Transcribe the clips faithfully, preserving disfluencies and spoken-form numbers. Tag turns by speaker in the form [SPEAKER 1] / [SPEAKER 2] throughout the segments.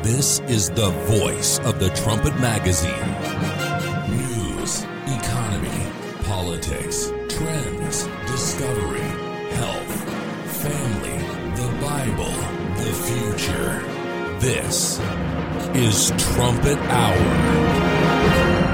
[SPEAKER 1] This is the voice of the Trumpet Magazine. News, economy, politics, trends, discovery, health, family, the Bible, the future. This is Trumpet Hour.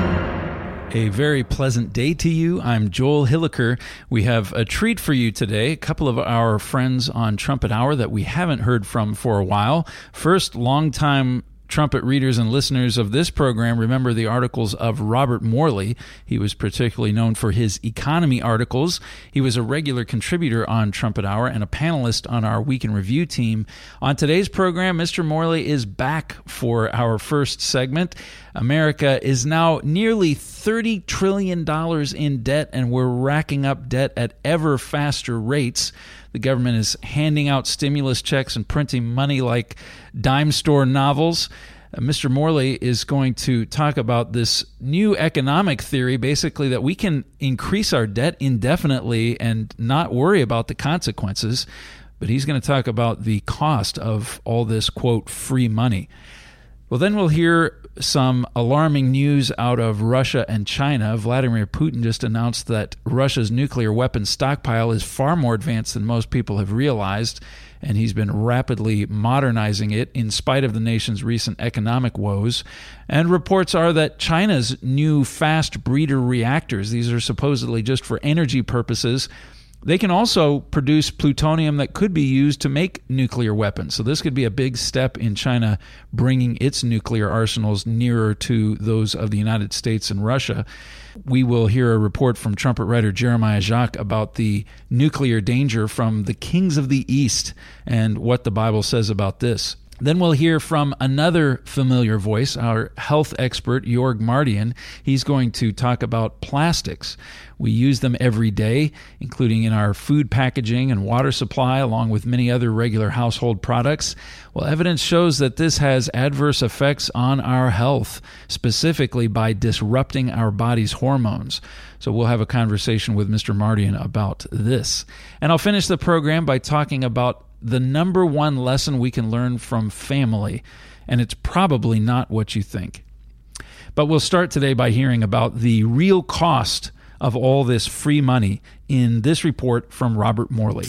[SPEAKER 2] A very pleasant day to you. I'm Joel Hilliker. We have a treat for you today. A couple of our friends on Trumpet Hour that we haven't heard from for a while. First, longtime trumpet readers and listeners of this program remember the articles of Robert Morley. He was particularly known for his economy articles. He was a regular contributor on Trumpet Hour and a panelist on our Week in Review team. On today's program, Mister Morley is back for our first segment. America is now nearly thirty trillion dollars in debt, and we're racking up debt at ever faster rates. The government is handing out stimulus checks and printing money like dime store novels. Uh, Mister Morley is going to talk about this new economic theory, basically that we can increase our debt indefinitely and not worry about the consequences. But he's going to talk about the cost of all this, quote, free money. Well, then we'll hear some alarming news out of Russia and China. Vladimir Putin just announced that Russia's nuclear weapons stockpile is far more advanced than most people have realized, and he's been rapidly modernizing it in spite of the nation's recent economic woes. And reports are that China's new fast breeder reactors, these are supposedly just for energy purposes, they can also produce plutonium that could be used to make nuclear weapons. So this could be a big step in China bringing its nuclear arsenals nearer to those of the United States and Russia. We will hear a report from trumpet writer Jeremiah Jacques about the nuclear danger from the kings of the East and what the Bible says about this. Then we'll hear from another familiar voice, our health expert, Jorg Mardian. He's going to talk about plastics. We use them every day, including in our food packaging and water supply, along with many other regular household products. Well, evidence shows that this has adverse effects on our health, specifically by disrupting our body's hormones. So we'll have a conversation with Mister Mardian about this. And I'll finish the program by talking about the number one lesson we can learn from family, and it's probably not what you think. But we'll start today by hearing about the real cost of all this free money in this report from Robert Morley.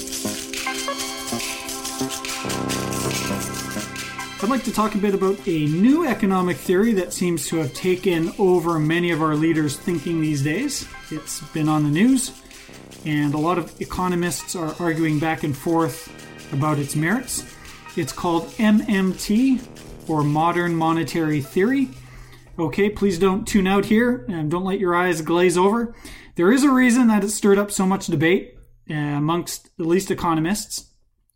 [SPEAKER 3] I'd like to talk a bit about a new economic theory that seems to have taken over many of our leaders' thinking these days. It's been on the news, and a lot of economists are arguing back and forth about its merits. It's called M M T, or Modern Monetary Theory. Okay, please don't tune out here and don't let your eyes glaze over. There is a reason that it stirred up so much debate uh, amongst at least economists,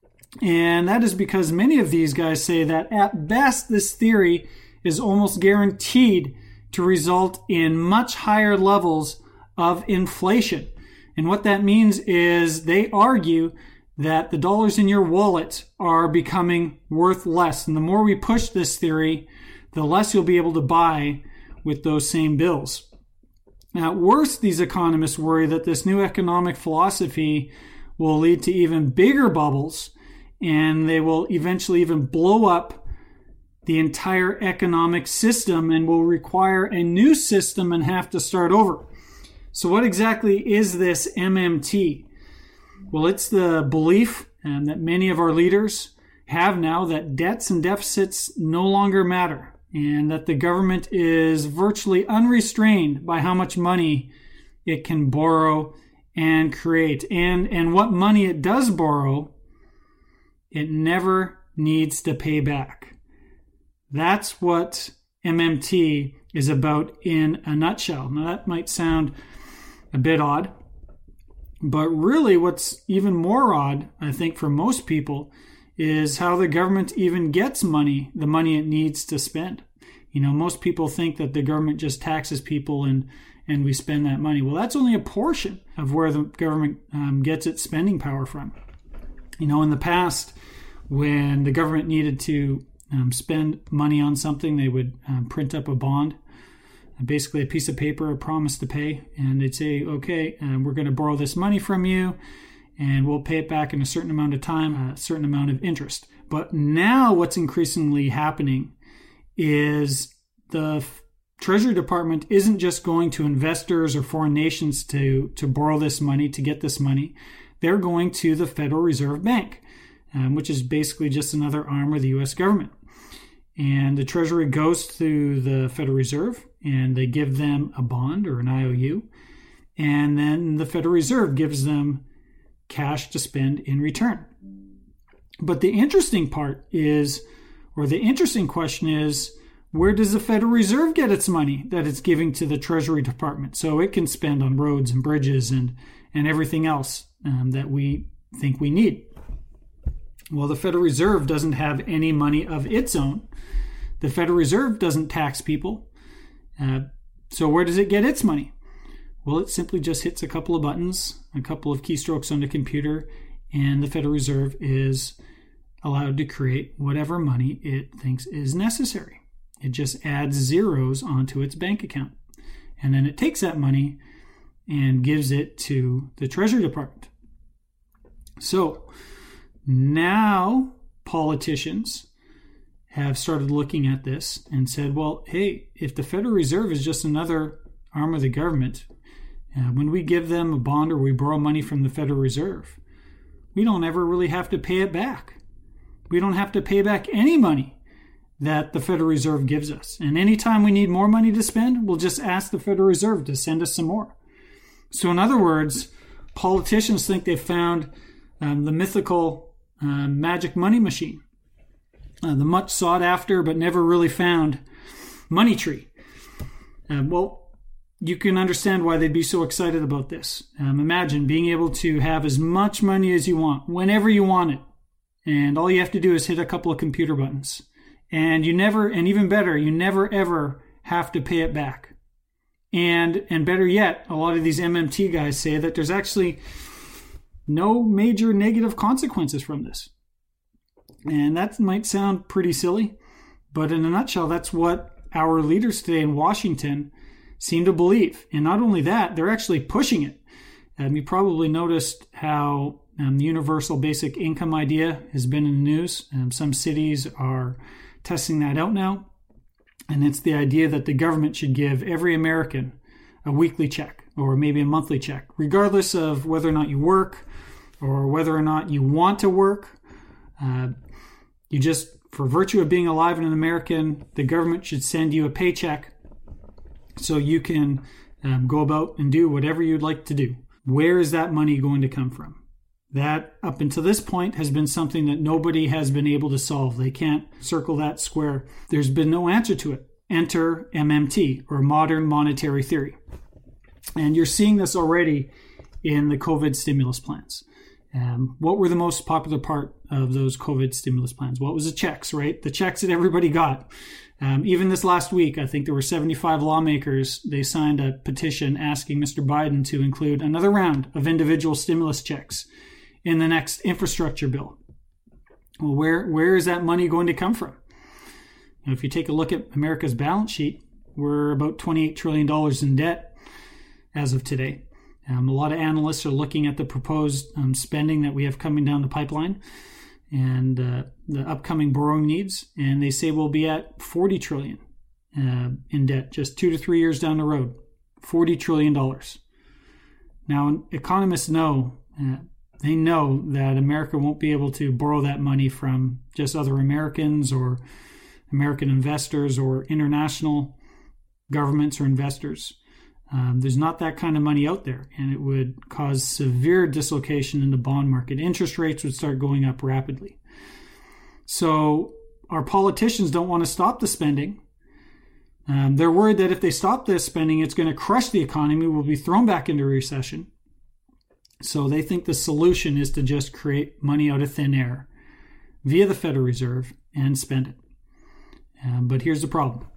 [SPEAKER 3] and that is because many of these guys say that at best this theory is almost guaranteed to result in much higher levels of inflation. And what that means is they argue that the dollars in your wallet are becoming worth less. And the more we push this theory, the less you'll be able to buy with those same bills. Now, at worst, these economists worry that this new economic philosophy will lead to even bigger bubbles, and they will eventually even blow up the entire economic system and will require a new system and have to start over. So what exactly is this M M T? Well, it's the belief um, that many of our leaders have now that debts and deficits no longer matter, and that the government is virtually unrestrained by how much money it can borrow and create. And, and what money it does borrow, it never needs to pay back. That's what M M T is about in a nutshell. Now, that might sound a bit odd, but really what's even more odd, I think, for most people is how the government even gets money, the money it needs to spend. You know, most people think that the government just taxes people and, and we spend that money. Well, that's only a portion of where the government um, gets its spending power from. You know, in the past, when the government needed to um, spend money on something, they would um, print up a bond, basically a piece of paper, a promise to pay, and they'd say, okay, uh, we're going to borrow this money from you, and we'll pay it back in a certain amount of time, a certain amount of interest. But now what's increasingly happening is the Treasury Department isn't just going to investors or foreign nations to, to borrow this money, to get this money. They're going to the Federal Reserve Bank, um, which is basically just another arm of the U S government. And the Treasury goes to the Federal Reserve and they give them a bond or an I O U. And then the Federal Reserve gives them cash to spend in return. But the interesting part is, or the interesting question is, where does the Federal Reserve get its money that it's giving to the Treasury Department so it can spend on roads and bridges and, and everything else um, that we think we need? Well, the Federal Reserve doesn't have any money of its own. The Federal Reserve doesn't tax people. Uh, so where does it get its money? Well, it simply just hits a couple of buttons, a couple of keystrokes on the computer, and the Federal Reserve is allowed to create whatever money it thinks is necessary. It just adds zeros onto its bank account. And then it takes that money and gives it to the Treasury Department. So now politicians have started looking at this and said, well, hey, if the Federal Reserve is just another arm of the government, uh, when we give them a bond or we borrow money from the Federal Reserve, we don't ever really have to pay it back. We don't have to pay back any money that the Federal Reserve gives us. And anytime we need more money to spend, we'll just ask the Federal Reserve to send us some more. So in other words, politicians think they've found um, the mythical uh, magic money machine, uh, the much sought after but never really found money tree. Uh, well, you can understand why they'd be so excited about this. Um, imagine being able to have as much money as you want, whenever you want it. And all you have to do is hit a couple of computer buttons. And you never, and even better, you never ever have to pay it back. And and better yet, a lot of these M M T guys say that there's actually no major negative consequences from this. And that might sound pretty silly, but in a nutshell, that's what our leaders today in Washington seem to believe. And not only that, they're actually pushing it. Um, you probably noticed how um, the universal basic income idea has been in the news. Um, some cities are testing that out now. And it's the idea that the government should give every American a weekly check or maybe a monthly check, regardless of whether or not you work or whether or not you want to work. Uh, you just, for virtue of being alive and an American, the government should send you a paycheck so you can um, go about and do whatever you'd like to do. Where is that money going to come from? That, up until this point, has been something that nobody has been able to solve. They can't circle that square. There's been no answer to it. Enter M M T, or modern monetary theory. And you're seeing this already in the COVID stimulus plans. Um, what were the most popular part of those COVID stimulus plans? What was the checks, right? The checks that everybody got. Um, even this last week, I think there were seventy-five lawmakers. They signed a petition asking Mister Biden to include another round of individual stimulus checks in the next infrastructure bill. Well, where where is that money going to come from? Now, if you take a look at America's balance sheet, we're about twenty-eight trillion dollars in debt as of today. Um, a lot of analysts are looking at the proposed um, spending that we have coming down the pipeline and uh, the upcoming borrowing needs, and they say we'll be at forty trillion dollars uh, in debt just two to three years down the road. forty trillion dollars. Now, economists know, uh, they know that America won't be able to borrow that money from just other Americans or American investors or international governments or investors. Um, there's not that kind of money out there, and it would cause severe dislocation in the bond market. Interest rates would start going up rapidly. So our politicians don't want to stop the spending. Um, they're worried that if they stop this spending, it's going to crush the economy. We'll be thrown back into recession. So they think the solution is to just create money out of thin air via the Federal Reserve and spend it. Um, but here's the problem.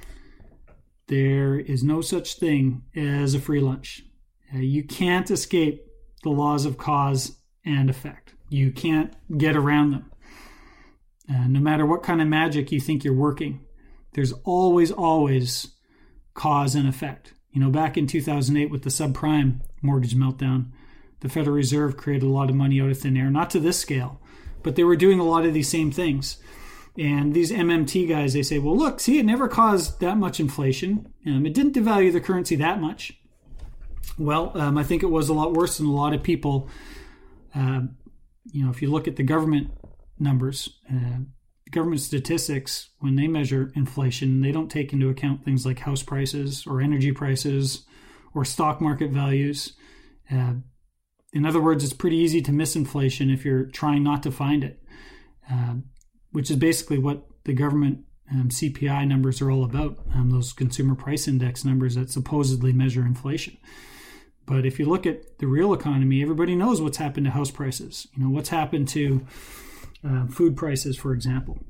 [SPEAKER 3] There is no such thing as a free lunch. Uh, you can't escape the laws of cause and effect. You can't get around them. Uh, no matter what kind of magic you think you're working, there's always, always cause and effect. You know, back in two thousand eight with the subprime mortgage meltdown, the Federal Reserve created a lot of money out of thin air, not to this scale, but they were doing a lot of these same things. And these M M T guys, they say, well, look, see, it never caused that much inflation. Um, it didn't devalue the currency that much. Well, um, I think it was a lot worse than a lot of people. Uh, you know, if you look at the government numbers, uh, government statistics, when they measure inflation, they don't take into account things like house prices or energy prices or stock market values. Uh, in other words, it's pretty easy to miss inflation if you're trying not to find it, uh, which is basically what the government um, C P I numbers are all about, um, those consumer price index numbers that supposedly measure inflation. But if you look at the real economy, everybody knows what's happened to house prices. You know, what's happened to uh, food prices, for example.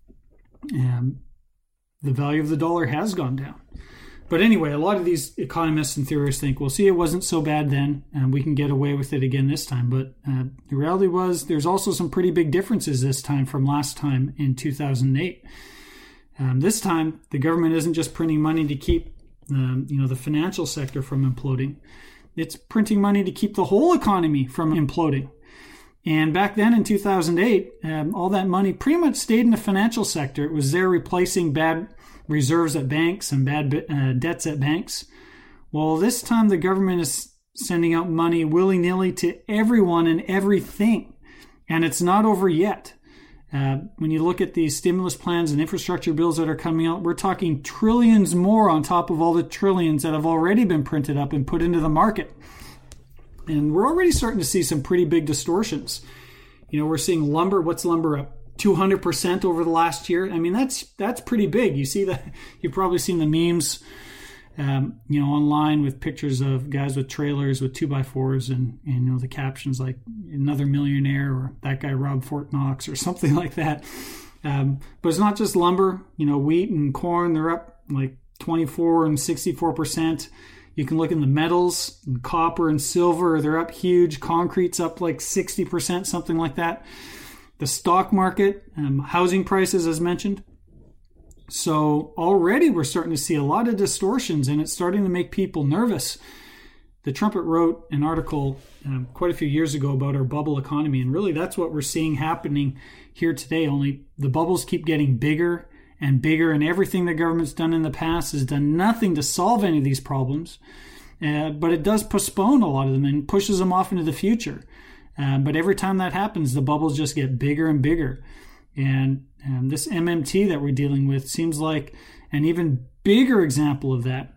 [SPEAKER 3] Um, the value of the dollar has gone down. But anyway, a lot of these economists and theorists think, well, see, it wasn't so bad then, and we can get away with it again this time. But uh, the reality was there's also some pretty big differences this time from last time in two thousand eight. Um, this time, the government isn't just printing money to keep um, you know, the financial sector from imploding. It's printing money to keep the whole economy from imploding. And back then in two thousand eight, um, all that money pretty much stayed in the financial sector. It was there replacing bad reserves at banks and bad uh, debts at banks. Well, this time the government is sending out money willy-nilly to everyone and everything. And it's not over yet. Uh, when you look at these stimulus plans and infrastructure bills that are coming out, we're talking trillions more on top of all the trillions that have already been printed up and put into the market. And we're already starting to see some pretty big distortions. You know, we're seeing lumber. What's lumber up? two hundred percent over the last year. I mean, that's that's pretty big. You see that? You've probably seen the memes, um, you know, online with pictures of guys with trailers with two by fours and, and you know, the captions like another millionaire or that guy robbed Fort Knox or something like that. Um, but it's not just lumber. You know, wheat and corn, they're up like twenty-four and sixty-four percent. You can look in the metals, and copper and silver, they're up huge. Concrete's up like sixty percent, something like that. The stock market, um, housing prices, as mentioned. So already we're starting to see a lot of distortions, and it's starting to make people nervous. The Trumpet wrote an article um, quite a few years ago about our bubble economy, and really that's what we're seeing happening here today, only the bubbles keep getting bigger and bigger, and everything the government's done in the past has done nothing to solve any of these problems, uh, but it does postpone a lot of them and pushes them off into the future. Uh, but every time that happens, the bubbles just get bigger and bigger. And um, this M M T that we're dealing with seems like an even bigger example of that.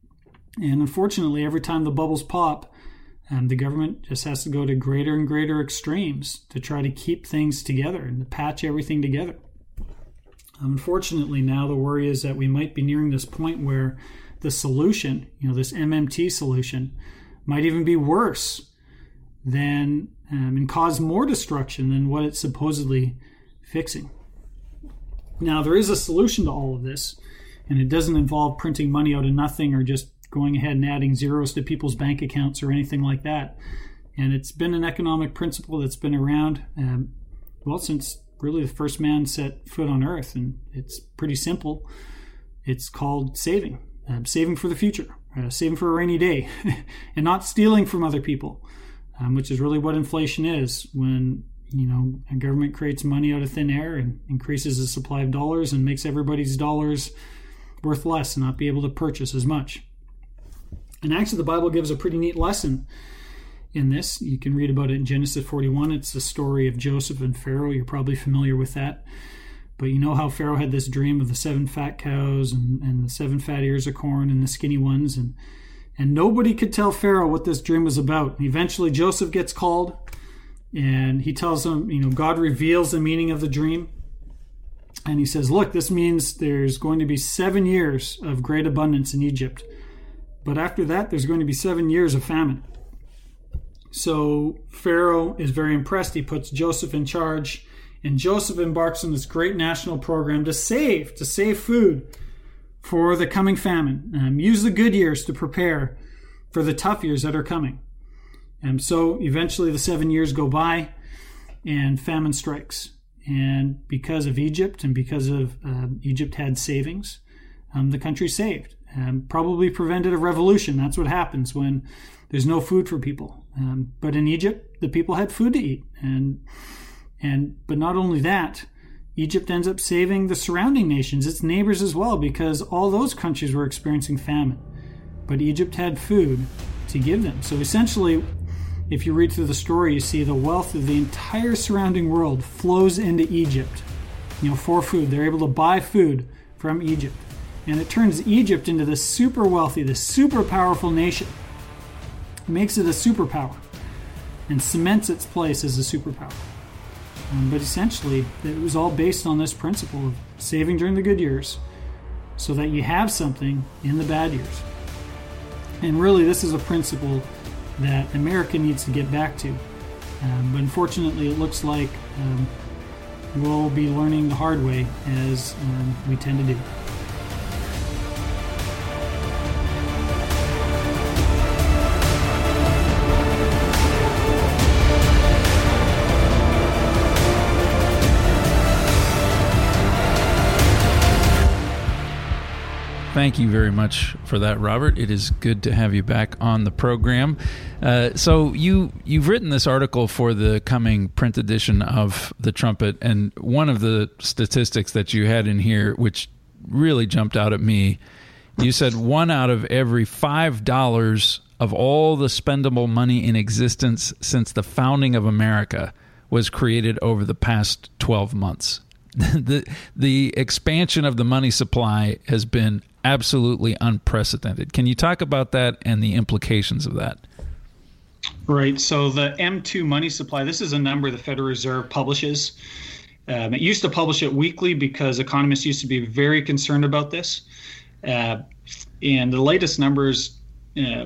[SPEAKER 3] And unfortunately, every time the bubbles pop, um, the government just has to go to greater and greater extremes to try to keep things together and to patch everything together. Unfortunately, now the worry is that we might be nearing this point where the solution, you know, this M M T solution, might even be worse than um, and cause more destruction than what it's supposedly fixing. Now, there is a solution to all of this, and it doesn't involve printing money out of nothing or just going ahead and adding zeros to people's bank accounts or anything like that. And it's been an economic principle that's been around, um, well, since really the first man set foot on Earth, and it's pretty simple. It's called saving, um, saving for the future, uh, saving for a rainy day, and not stealing from other people. Um, which is really what inflation is, when, you know, a government creates money out of thin air and increases the supply of dollars and makes everybody's dollars worth less and not be able to purchase as much. And actually the Bible gives a pretty neat lesson in this. You can read about it in Genesis forty-one. It's the story of Joseph and Pharaoh. You're probably familiar with that. But you know how Pharaoh had this dream of the seven fat cows and, and the seven fat ears of corn and the skinny ones, and And nobody could tell Pharaoh what this dream was about. And eventually Joseph gets called, and he tells him, you know, God reveals the meaning of the dream. And he says, look, this means there's going to be seven years of great abundance in Egypt. But after that, there's going to be seven years of famine. So Pharaoh is very impressed. He puts Joseph in charge, and Joseph embarks on this great national program to save, to save food for the coming famine. Um, use the good years to prepare for the tough years that are coming. And so eventually the seven years go by and famine strikes. And because of Egypt and because of uh, Egypt had savings, um, the country saved. Um, probably prevented a revolution. That's what happens when there's no food for people. Um, but in Egypt, the people had food to eat. And And but not only that, Egypt ends up saving the surrounding nations, its neighbors as well, because all those countries were experiencing famine. But Egypt had food to give them. So essentially, if you read through the story, you see the wealth of the entire surrounding world flows into Egypt, you know, for food. They're able to buy food from Egypt. And it turns Egypt into this super wealthy, this super powerful nation. It makes it a superpower and cements its place as a superpower. Um, but essentially, it was all based on this principle of saving during the good years so that you have something in the bad years. And really, this is a principle that America needs to get back to. Um, but unfortunately, it looks like um, we'll be learning the hard way, as um, we tend to do.
[SPEAKER 2] Thank you very much for that, Robert. It is good to have you back on the program. Uh, so you, you've written this article for the coming print edition of The Trumpet, and one of the statistics that you had in here, which really jumped out at me, you said one out of every five dollars of all the spendable money in existence since the founding of America was created over the past twelve months. the The expansion of the money supply has been absolutely unprecedented. Can you talk about that and the implications of that?
[SPEAKER 4] Right. So the M two money supply, this is a number the Federal Reserve publishes. Um, it used to publish it weekly because economists used to be very concerned about this. Uh, and the latest numbers uh,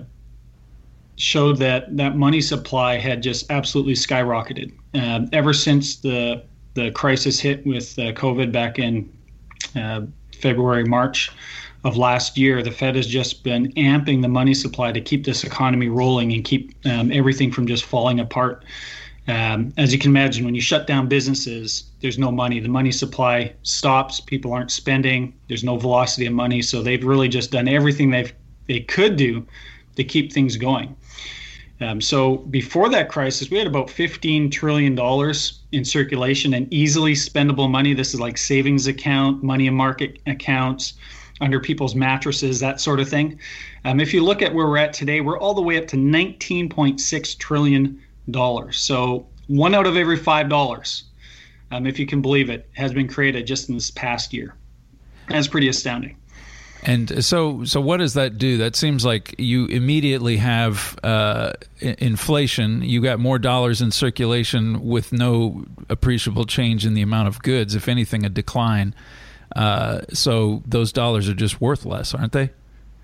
[SPEAKER 4] showed that that money supply had just absolutely skyrocketed. Uh, ever since the the crisis hit with uh, COVID back in uh, February, March of last year, the Fed has just been amping the money supply to keep this economy rolling and keep um, everything from just falling apart. Um, as you can imagine, when you shut down businesses, there's no money. The money supply stops. People aren't spending. There's no velocity of money. So they've really just done everything they've they could do to keep things going. Um, so before that crisis, we had about fifteen trillion dollars in circulation and easily spendable money. This is like savings account, money in market accounts, under people's mattresses, that sort of thing. Um, if you look at where we're at today, we're all the way up to nineteen point six trillion dollars. So one out of every five dollars, um, if you can believe it, has been created just in this past year. That's pretty astounding.
[SPEAKER 2] And so, so what does that do? That seems like you immediately have uh, inflation. You got more dollars in circulation with no appreciable change in the amount of goods. If anything, a decline. Uh, so those dollars are just worth less, aren't they?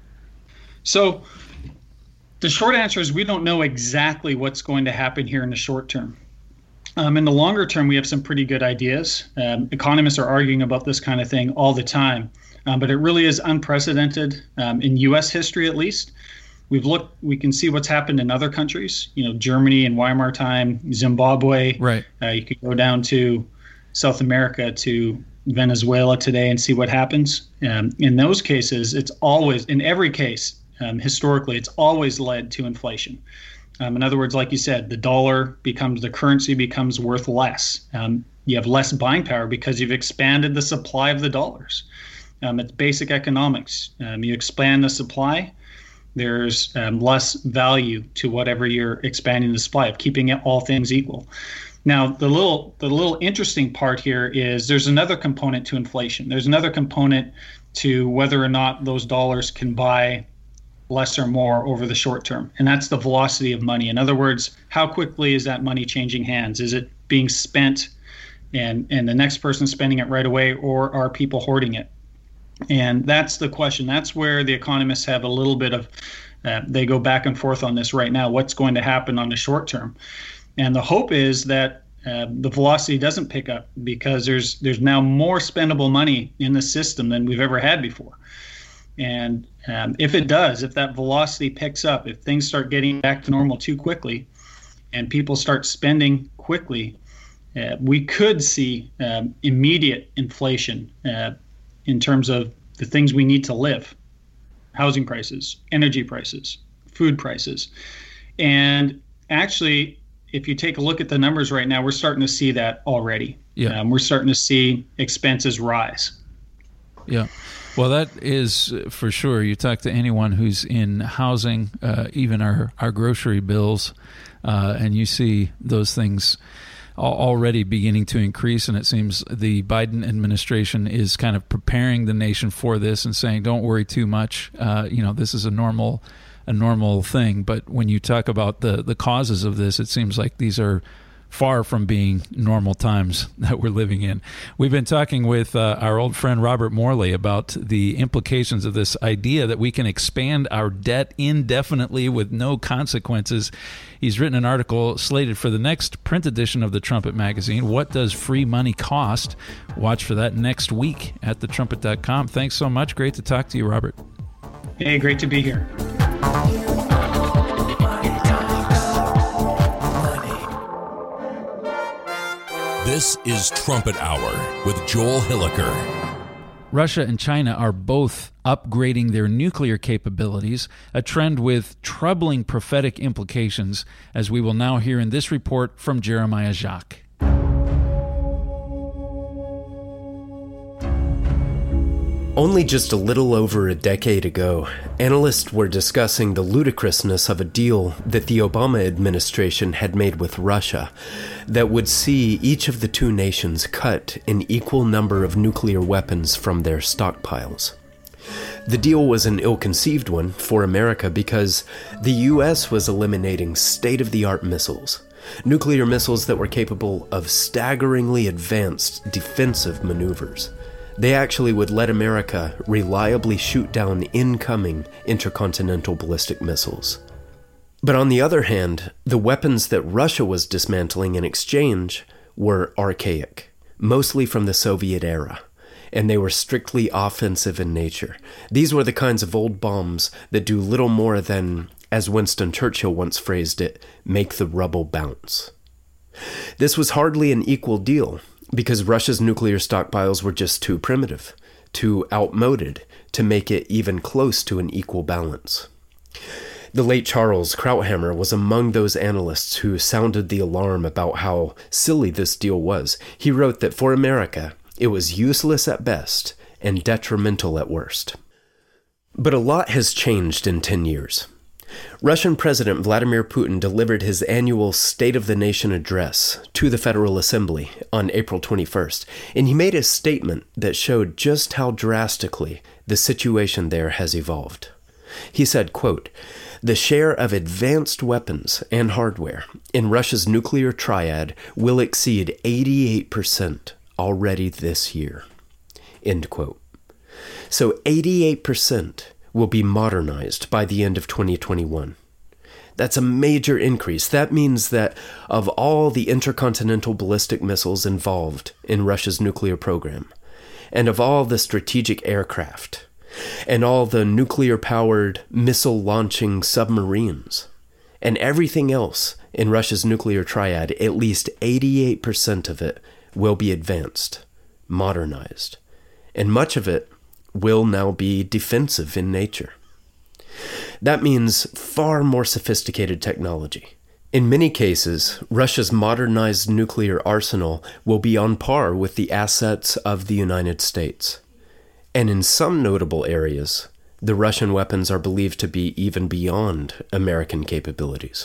[SPEAKER 4] So the short answer is we don't know exactly what's going to happen here in the short term. Um, in the longer term, we have some pretty good ideas. Um, economists are arguing about this kind of thing all the time. Um, but it really is unprecedented um, in U S history, at least. We've looked, we can see what's happened in other countries, you know, Germany in Weimar time, Zimbabwe.
[SPEAKER 2] Right.
[SPEAKER 4] Uh, you could go down to South America, to Venezuela today, and see what happens. Um, in those cases, it's always, in every case, um, historically, it's always led to inflation. Um, in other words, like you said, the dollar becomes, the currency becomes worth less. Um, you have less buying power because you've expanded the supply of the dollars. Um, it's basic economics. Um, you expand the supply, there's um, less value to whatever you're expanding the supply of, keeping it all things equal. Now, the little the little interesting part here is there's another component to inflation. There's another component to whether or not those dollars can buy less or more over the short term, and that's the velocity of money. In other words, how quickly is that money changing hands? Is it being spent and, and the next person spending it right away, or are people hoarding it? And that's the question. That's where the economists have a little bit of, uh, they go back and forth on this right now. What's going to happen on the short term? And the hope is that uh, the velocity doesn't pick up, because there's there's now more spendable money in the system than we've ever had before. And um, if it does, if that velocity picks up, if things start getting back to normal too quickly and people start spending quickly, uh, we could see um, immediate inflation uh, in terms of the things we need to live: housing prices, energy prices, food prices. And actually, if you take a look at the numbers right now, we're starting to see that already.
[SPEAKER 2] Yeah.
[SPEAKER 4] Um, we're starting to see expenses rise.
[SPEAKER 2] Yeah. Well, that is for sure. You talk to anyone who's in housing, uh, even our, our grocery bills, uh, and you see those things already beginning to increase, and it seems the Biden administration is kind of preparing the nation for this and saying, don't worry too much. Uh, you know, this is a normal a normal thing. But when you talk about the, the causes of this, it seems like these are far from being normal times that we're living in. We've been talking with uh, our old friend Robert Morley about the implications of this idea that we can expand our debt indefinitely with no consequences. He's written an article slated for the next print edition of the Trumpet magazine. What does free money cost? Watch for that next week at the trumpet dot com. Thanks so much. Great to talk to you, Robert.
[SPEAKER 4] Hey, great to be here.
[SPEAKER 1] This is Trumpet Hour with Joel Hilliker.
[SPEAKER 2] Russia and China are both upgrading their nuclear capabilities, a trend with troubling prophetic implications, as we will now hear in this report from Jeremiah Jacques.
[SPEAKER 5] Only just a little over a decade ago, analysts were discussing the ludicrousness of a deal that the Obama administration had made with Russia that would see each of the two nations cut an equal number of nuclear weapons from their stockpiles. The deal was an ill-conceived one for America because the U S was eliminating state-of-the-art missiles, nuclear missiles that were capable of staggeringly advanced defensive maneuvers. They actually would let America reliably shoot down incoming intercontinental ballistic missiles. But on the other hand, the weapons that Russia was dismantling in exchange were archaic, mostly from the Soviet era, and they were strictly offensive in nature. These were the kinds of old bombs that do little more than, as Winston Churchill once phrased it, make the rubble bounce. This was hardly an equal deal, because Russia's nuclear stockpiles were just too primitive, too outmoded to make it even close to an equal balance. The late Charles Krauthammer was among those analysts who sounded the alarm about how silly this deal was. He wrote that for America, it was useless at best and detrimental at worst. But a lot has changed in ten years. Russian President Vladimir Putin delivered his annual State of the Nation address to the Federal Assembly on April twenty-first, and he made a statement that showed just how drastically the situation there has evolved. He said, quote, "The share of advanced weapons and hardware in Russia's nuclear triad will exceed eighty-eight percent already this year." End quote. So eighty-eight percent will be modernized by the end of twenty twenty-one. That's a major increase. That means that of all the intercontinental ballistic missiles involved in Russia's nuclear program, and of all the strategic aircraft, and all the nuclear-powered missile-launching submarines, and everything else in Russia's nuclear triad, at least eighty-eight percent of it will be advanced, modernized, and much of it will now be defensive in nature. That means far more sophisticated technology. In many cases, Russia's modernized nuclear arsenal will be on par with the assets of the United States. And in some notable areas, the Russian weapons are believed to be even beyond American capabilities.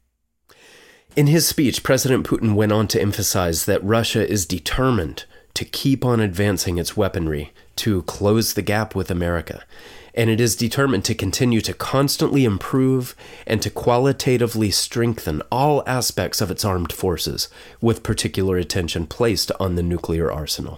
[SPEAKER 5] In his speech, President Putin went on to emphasize that Russia is determined to keep on advancing its weaponry to close the gap with America, and it is determined to continue to constantly improve and to qualitatively strengthen all aspects of its armed forces, with particular attention placed on the nuclear arsenal.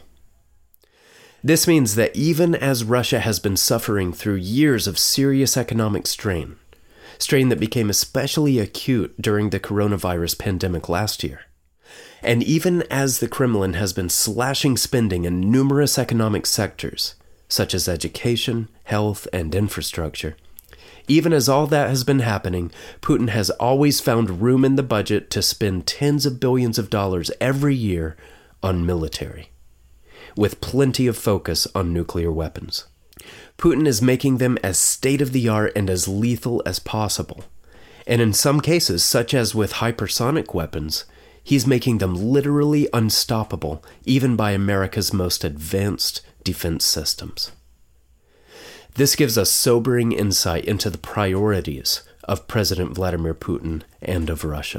[SPEAKER 5] This means that even as Russia has been suffering through years of serious economic strain, strain that became especially acute during the coronavirus pandemic last year, and even as the Kremlin has been slashing spending in numerous economic sectors, such as education, health, and infrastructure, even as all that has been happening, Putin has always found room in the budget to spend tens of billions of dollars every year on military, with plenty of focus on nuclear weapons. Putin is making them as state-of-the-art and as lethal as possible, And in some cases, such as with hypersonic weapons, he's making them literally unstoppable, even by America's most advanced defense systems. This gives us sobering insight into the priorities of President Vladimir Putin and of Russia.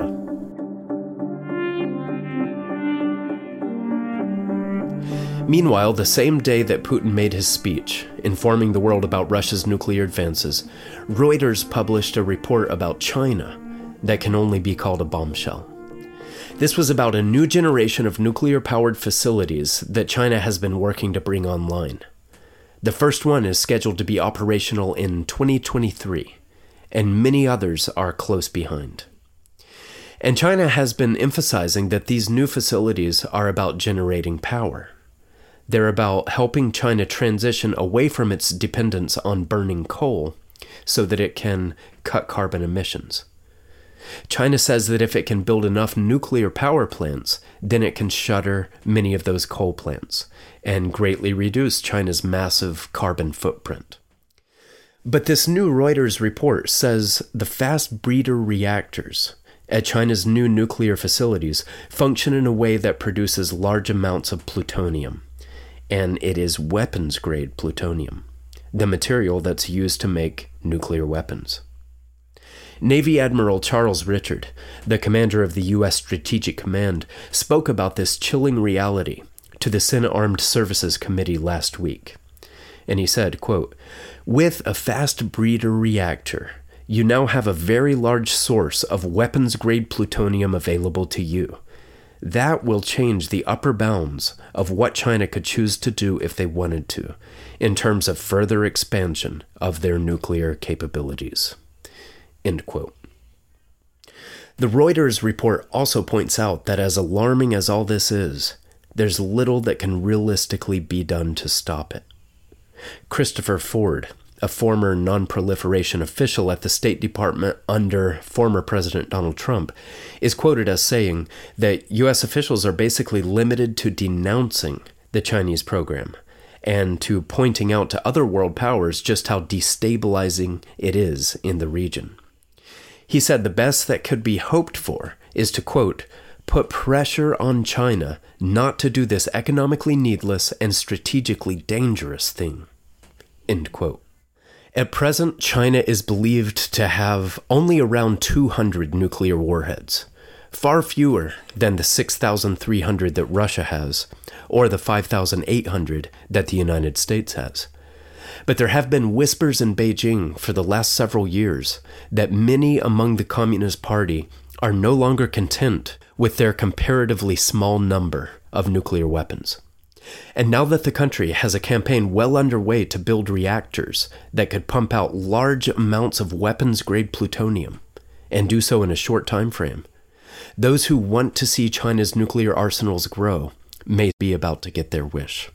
[SPEAKER 5] Meanwhile, the same day that Putin made his speech, informing the world about Russia's nuclear advances, Reuters published a report about China that can only be called a bombshell. This was about a new generation of nuclear-powered facilities that China has been working to bring online. The first one is scheduled to be operational in twenty twenty-three, and many others are close behind. And China has been emphasizing that these new facilities are about generating power. They're about helping China transition away from its dependence on burning coal so that it can cut carbon emissions. China says that if it can build enough nuclear power plants, then it can shutter many of those coal plants and greatly reduce China's massive carbon footprint. But this new Reuters report says the fast breeder reactors at China's new nuclear facilities function in a way that produces large amounts of plutonium. And it is weapons-grade plutonium, the material that's used to make nuclear weapons. Navy Admiral Charles Richard, the commander of the U S Strategic Command, spoke about this chilling reality to the Senate Armed Services Committee last week. And he said, quote, "With a fast breeder reactor, you now have a very large source of weapons-grade plutonium available to you. That will change the upper bounds of what China could choose to do if they wanted to, in terms of further expansion of their nuclear capabilities." End quote. The Reuters report also points out that as alarming as all this is, there's little that can realistically be done to stop it. Christopher Ford, a former non-proliferation official at the State Department under former President Donald Trump, is quoted as saying that U S officials are basically limited to denouncing the Chinese program and to pointing out to other world powers just how destabilizing it is in the region. He said the best that could be hoped for is to, quote, "put pressure on China not to do this economically needless and strategically dangerous thing," end quote. At present, China is believed to have only around two hundred nuclear warheads, far fewer than the six thousand three hundred that Russia has, or the five thousand eight hundred that the United States has. But there have been whispers in Beijing for the last several years that many among the Communist Party are no longer content with their comparatively small number of nuclear weapons. And now that the country has a campaign well underway to build reactors that could pump out large amounts of weapons-grade plutonium, and do so in a short time frame, those who want to see China's nuclear arsenals grow may be about to get their wish.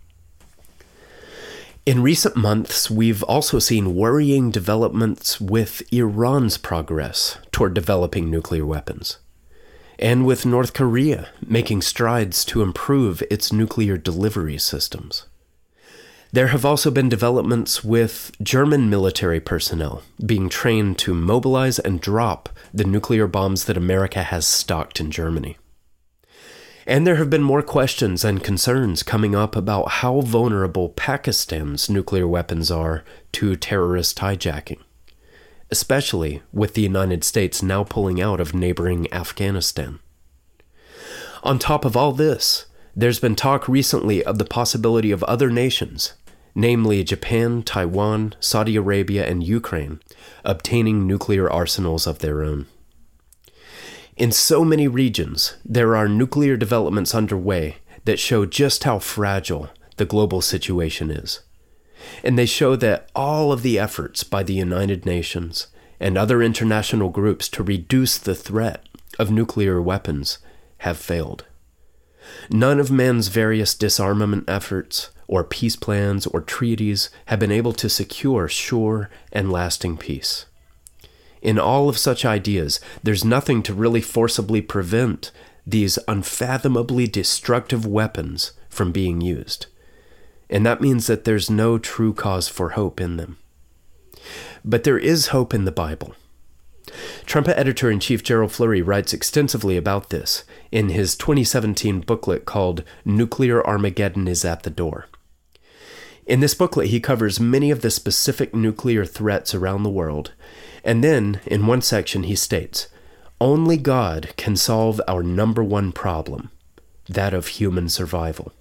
[SPEAKER 5] In recent months, we've also seen worrying developments with Iran's progress toward developing nuclear weapons, and with North Korea making strides to improve its nuclear delivery systems. There have also been developments with German military personnel being trained to mobilize and drop the nuclear bombs that America has stocked in Germany. And there have been more questions and concerns coming up about how vulnerable Pakistan's nuclear weapons are to terrorist hijacking, especially with the United States now pulling out of neighboring Afghanistan. On top of all this, there's been talk recently of the possibility of other nations, namely Japan, Taiwan, Saudi Arabia, and Ukraine, obtaining nuclear arsenals of their own. In so many regions, there are nuclear developments underway that show just how fragile the global situation is. And they show that all of the efforts by the United Nations and other international groups to reduce the threat of nuclear weapons have failed. None of man's various disarmament efforts, or peace plans, or treaties have been able to secure sure and lasting peace. In all of such ideas, there's nothing to really forcibly prevent these unfathomably destructive weapons from being used. And that means that there's no true cause for hope in them. But there is hope in the Bible. Trumpet editor-in-chief Gerald Flurry writes extensively about this in his twenty seventeen booklet called Nuclear Armageddon is at the Door. In this booklet, he covers many of the specific nuclear threats around the world, and then, in one section, he states, "Only God can solve our number one problem, that of human survival."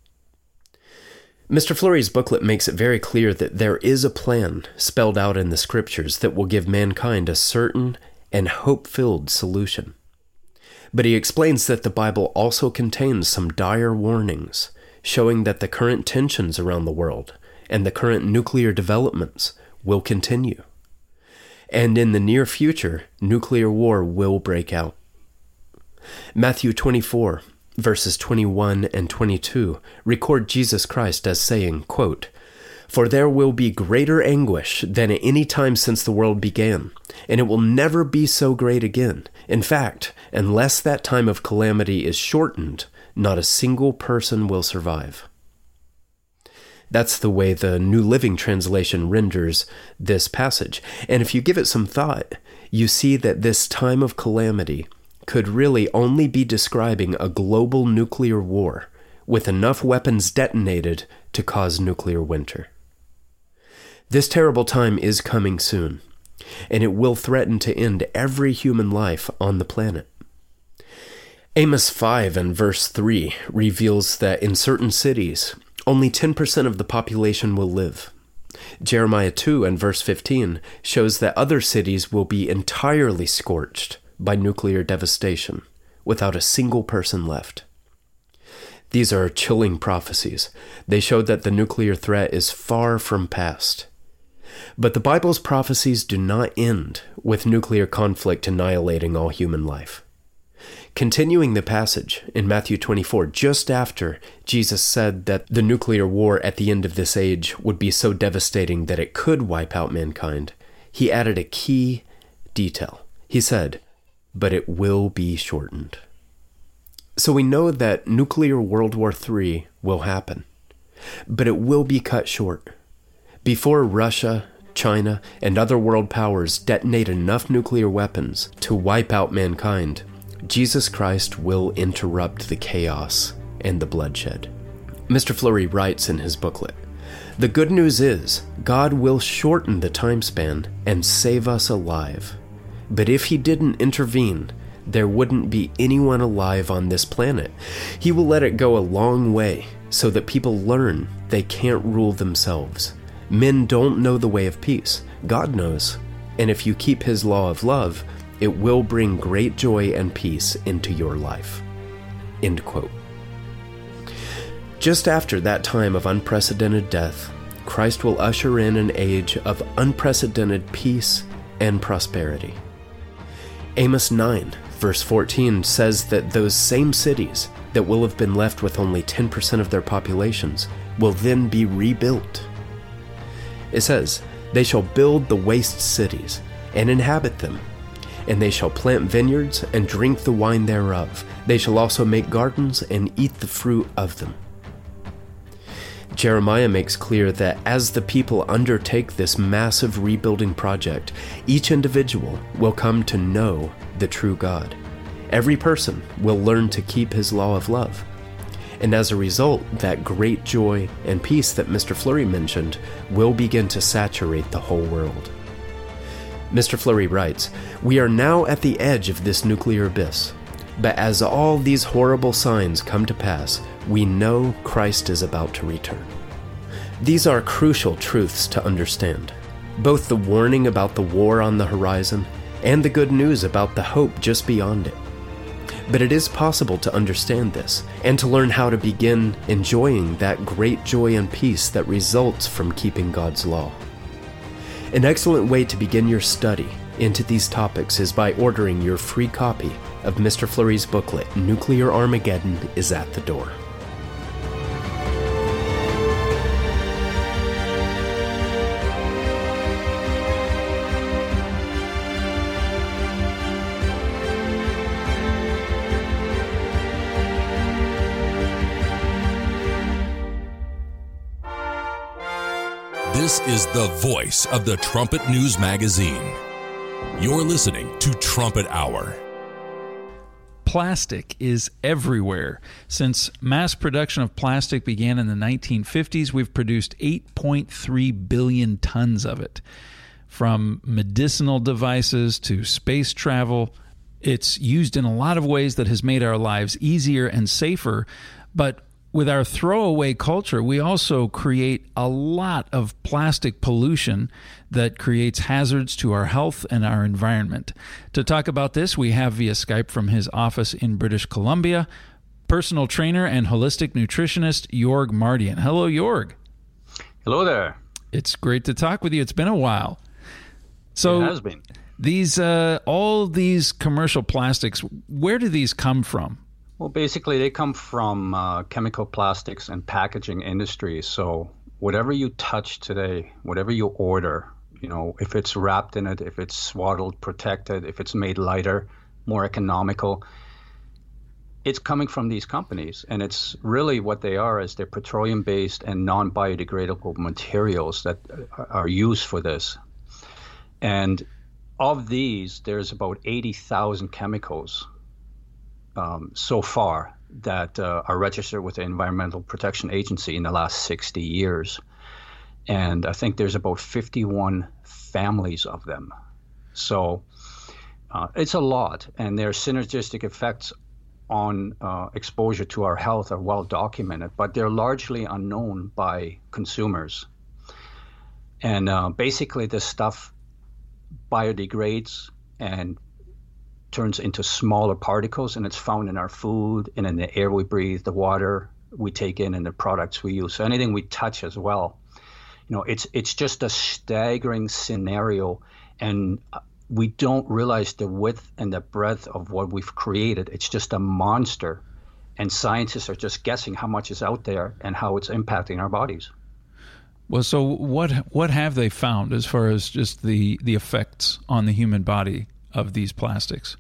[SPEAKER 5] Mister Flurry's booklet makes it very clear that there is a plan spelled out in the scriptures that will give mankind a certain and hope-filled solution. But he explains that the Bible also contains some dire warnings, showing that the current tensions around the world and the current nuclear developments will continue. And in the near future, nuclear war will break out. Matthew twenty-four, verses twenty-one and twenty-two, record Jesus Christ as saying, quote, "For there will be greater anguish than at any time since the world began, and it will never be so great again. In fact, unless that time of calamity is shortened, not a single person will survive." That's the way the New Living Translation renders this passage. And if you give it some thought, you see that this time of calamity could really only be describing a global nuclear war with enough weapons detonated to cause nuclear winter. This terrible time is coming soon, and it will threaten to end every human life on the planet. Amos five and verse three reveals that in certain cities, only ten percent of the population will live. Jeremiah two and verse fifteen shows that other cities will be entirely scorched by nuclear devastation, without a single person left. These are chilling prophecies. They show that the nuclear threat is far from past. But the Bible's prophecies do not end with nuclear conflict annihilating all human life. Continuing the passage in Matthew twenty-four, just after Jesus said that the nuclear war at the end of this age would be so devastating that it could wipe out mankind, he added a key detail. He said, "But it will be shortened." So we know that nuclear World War Three will happen, but it will be cut short. Before Russia, China, and other world powers detonate enough nuclear weapons to wipe out mankind, Jesus Christ will interrupt the chaos and the bloodshed. Mister Flurry writes in his booklet, "The good news is God will shorten the time span and save us alive. But if he didn't intervene, there wouldn't be anyone alive on this planet. He will let it go a long way so that people learn they can't rule themselves. Men don't know the way of peace. God knows. And if you keep his law of love, it will bring great joy and peace into your life." End quote. Just after that time of unprecedented death, Christ will usher in an age of unprecedented peace and prosperity. Amos nine, verse fourteen says that those same cities that will have been left with only ten percent of their populations will then be rebuilt. It says, "They shall build the waste cities and inhabit them, and they shall plant vineyards and drink the wine thereof. They shall also make gardens and eat the fruit of them." Jeremiah makes clear that as the people undertake this massive rebuilding project, each individual will come to know the true God. Every person will learn to keep his law of love. And as a result, that great joy and peace that Mister Flurry mentioned will begin to saturate the whole world. Mister Flurry writes, "We are now at the edge of this nuclear abyss. But as all these horrible signs come to pass, we know Christ is about to return." These are crucial truths to understand. Both the warning about the war on the horizon and the good news about the hope just beyond it. But it is possible to understand this and to learn how to begin enjoying that great joy and peace that results from keeping God's law. An excellent way to begin your study into these topics is by ordering your free copy of Mister Flurry's booklet, Nuclear Armageddon is at the Door.
[SPEAKER 1] This is the voice of the Trumpet News Magazine. You're listening to Trumpet Hour.
[SPEAKER 2] Plastic is everywhere. Since mass production of plastic began in the nineteen fifties, we've produced eight point three billion tons of it. From medicinal devices to space travel, it's used in a lot of ways that has made our lives easier and safer. But with our throwaway culture, we also create a lot of plastic pollution that creates hazards to our health and our environment. To talk about this, we have via Skype from his office in British Columbia, personal trainer and holistic nutritionist Jorg Mardian. Hello, Jorg.
[SPEAKER 6] Hello there.
[SPEAKER 2] It's great to talk with you. It's been a while. So
[SPEAKER 6] it has been.
[SPEAKER 2] These uh, all these commercial plastics, where do these come from?
[SPEAKER 6] Well, basically, they come from uh, chemical plastics and packaging industries. So whatever you touch today, whatever you order, you know, if it's wrapped in it, if it's swaddled, protected, if it's made lighter, more economical, it's coming from these companies. And it's really what they are is they're petroleum-based and non-biodegradable materials that are used for this. And of these, there's about eighty thousand chemicals Um, so far that uh, are registered with the Environmental Protection Agency in the last sixty years. And I think there's about fifty-one families of them. So uh, it's a lot, and their synergistic effects on uh, exposure to our health are well documented, but they're largely unknown by consumers. And uh, basically this stuff biodegrades and turns into smaller particles, and it's found in our food and in the air we breathe, the water we take in, and the products we use. So anything we touch as well. You know, it's it's just a staggering scenario, and we don't realize the width and the breadth of what we've created. It's just a monster, and scientists are just guessing how much is out there and how it's impacting our bodies.
[SPEAKER 2] Well, so what what have they found as far as just the, the effects on the human body of these plastics?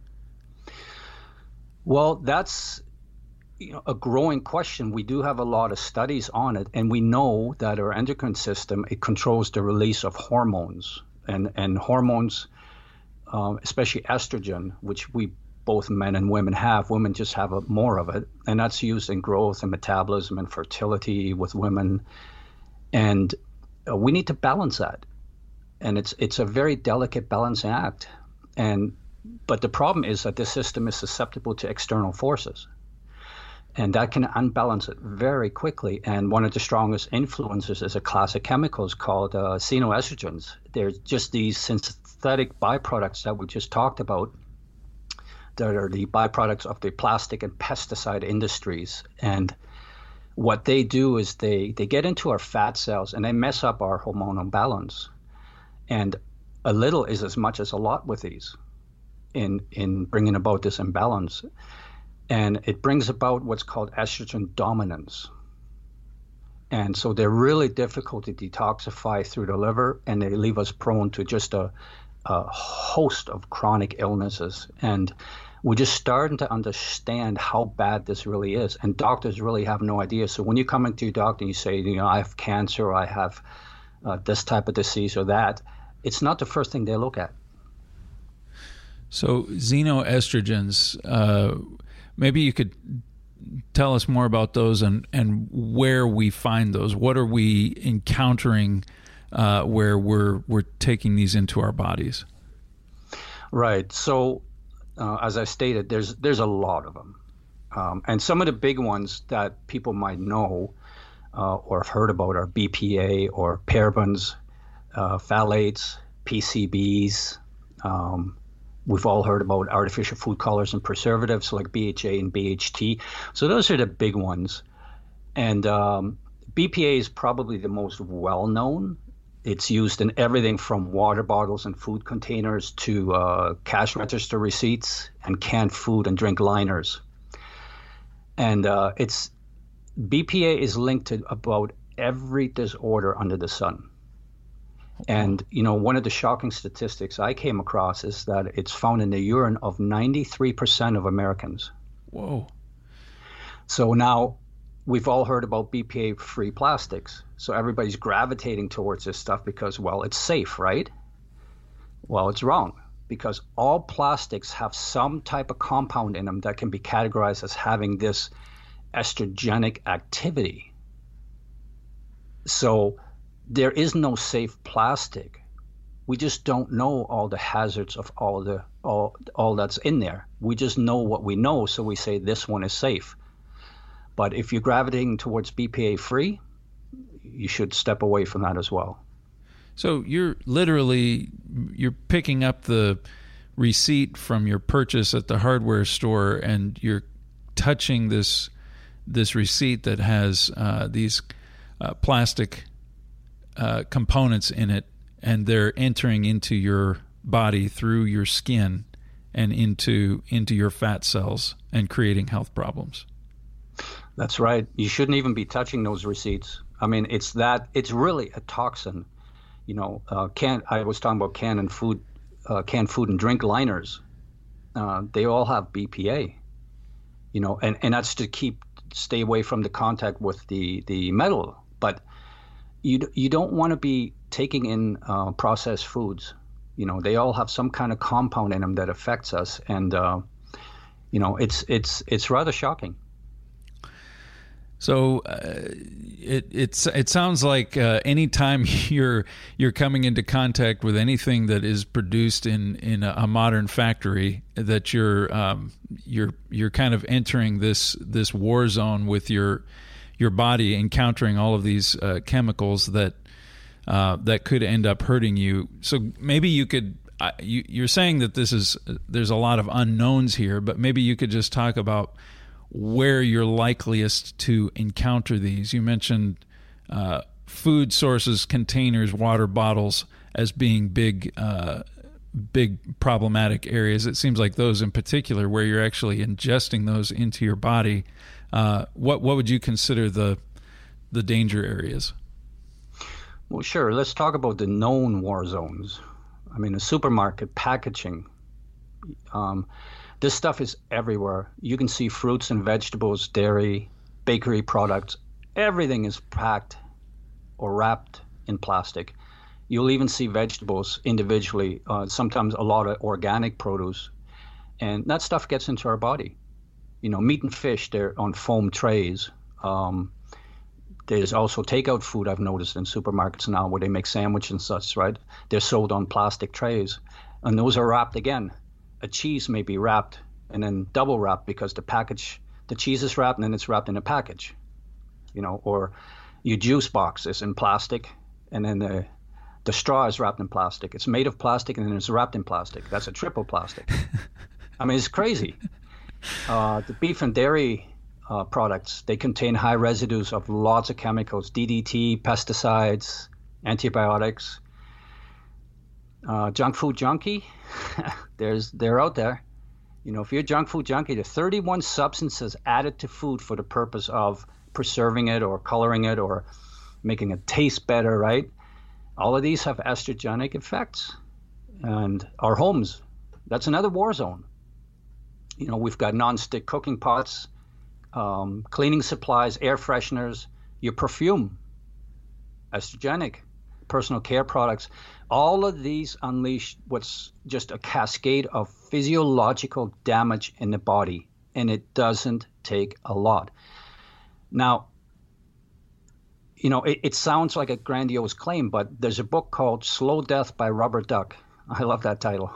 [SPEAKER 6] Well, that's you know, a growing question. We do have a lot of studies on it, and we know that our endocrine system, it controls the release of hormones, and, and hormones, um, especially estrogen, which we both men and women have. Women just have a, more of it, and that's used in growth and metabolism and fertility with women. And uh, we need to balance that. And it's it's a very delicate balancing act. And but the problem is that this system is susceptible to external forces, and that can unbalance it very quickly. And one of the strongest influences is a class of chemicals called uh, xenoestrogens. They're just these synthetic byproducts that we just talked about that are the byproducts of the plastic and pesticide industries. And what they do is they, they get into our fat cells and they mess up our hormonal balance. And a little is as much as a lot with these in, in bringing about this imbalance. And it brings about what's called estrogen dominance. And so they're really difficult to detoxify through the liver, and they leave us prone to just a, a host of chronic illnesses. And we're just starting to understand how bad this really is. And doctors really have no idea. So when you come into your doctor and you say, you know, I have cancer, or I have uh, this type of disease or that, it's not the first thing they look at.
[SPEAKER 2] So xenoestrogens, uh, maybe you could tell us more about those and, and where we find those. What are we encountering uh, where we're we're taking these into our bodies?
[SPEAKER 6] Right. So uh, as I stated, there's there's a lot of them. Um, and some of the big ones that people might know uh, or have heard about are B P A or parabens, uh, phthalates, P C Bs. Um, we've all heard about artificial food colors and preservatives like B H A and B H T. So those are the big ones. And um, B P A is probably the most well-known. It's used in everything from water bottles and food containers to uh, cash register receipts and canned food and drink liners. And uh, it's B P A is linked to about every disorder under the sun. And, you know, one of the shocking statistics I came across is that it's found in the urine of ninety-three percent of Americans.
[SPEAKER 2] Whoa.
[SPEAKER 6] So now we've all heard about B P A-free plastics. So everybody's gravitating towards this stuff because, well, it's safe, right? Well, it's wrong, because all plastics have some type of compound in them that can be categorized as having this estrogenic activity. So there is no safe plastic. We just don't know all the hazards of all the all all that's in there. We just know what we know, so we say this one is safe. But if you're gravitating towards B P A free, you should step away from that as well.
[SPEAKER 2] So you're literally you're picking up the receipt from your purchase at the hardware store, and you're touching this this receipt that has uh, these uh, plastic uh, components in it, and they're entering into your body through your skin and into into your fat cells and creating health problems.
[SPEAKER 6] That's right. You shouldn't even be touching those receipts. I mean, it's that it's really a toxin. You know, uh, can I was talking about canned food, uh, canned food and drink liners. Uh, they all have B P A. You know, and, and that's to keep stay away from the contact with the, the metal. But you you don't want to be taking in uh, processed foods. You know, they all have some kind of compound in them that affects us, and uh, you know, it's it's it's rather shocking.
[SPEAKER 2] So uh, it it's it sounds like uh, anytime you're you're coming into contact with anything that is produced in, in a, a modern factory, that you're um, you're you're kind of entering this this war zone with your your body, encountering all of these uh, chemicals that uh, that could end up hurting you. So maybe you could. Uh, you, you're saying that this is there's a lot of unknowns here, but maybe you could just talk about where you're likeliest to encounter these. You mentioned uh, food sources, containers, water bottles as being big, uh, big problematic areas. It seems like those in particular, where you're actually ingesting those into your body. Uh, what what would you consider the the danger areas?
[SPEAKER 6] Well, sure. Let's talk about the known war zones. I mean, the supermarket packaging. Um, This stuff is everywhere. You can see fruits and vegetables, dairy, bakery products. Everything is packed or wrapped in plastic. You'll even see vegetables individually, uh, sometimes a lot of organic produce. And that stuff gets into our body. You know, meat and fish, they're on foam trays. Um, there's also takeout food I've noticed in supermarkets now where they make sandwiches and such, right? They're sold on plastic trays. And those are wrapped again. A cheese may be wrapped and then double wrapped because the package, the cheese is wrapped and then it's wrapped in a package, you know, or your juice box is in plastic and then the the straw is wrapped in plastic. It's made of plastic and then it's wrapped in plastic. That's a triple plastic. I mean, it's crazy. Uh, the beef and dairy uh, products, they contain high residues of lots of chemicals, D D T, pesticides, antibiotics. Uh, junk food junkie, there's they're out there. You know, if you're a junk food junkie, there are thirty-one substances added to food for the purpose of preserving it or coloring it or making it taste better, right? All of these have estrogenic effects. And our homes, that's another war zone. You know, we've got non-stick cooking pots, um, cleaning supplies, air fresheners, your perfume, estrogenic, personal care products. All of these unleash what's just a cascade of physiological damage in the body, and it doesn't take a lot. Now, you know, it, it sounds like a grandiose claim, but there's a book called Slow Death by Rubber Duck. I love that title.